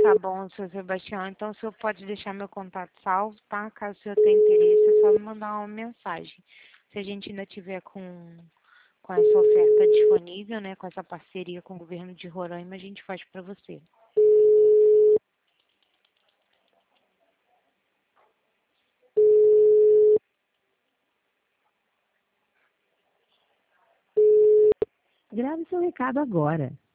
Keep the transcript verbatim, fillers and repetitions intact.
Tá bom, seu Sebastião. Então, o senhor pode deixar meu contato salvo, tá? Caso o senhor tenha interesse, é só me mandar uma mensagem. Se a gente ainda tiver com, com essa oferta disponível, né? Com essa parceria com o governo de Roraima, a gente faz para você. Grave seu recado agora.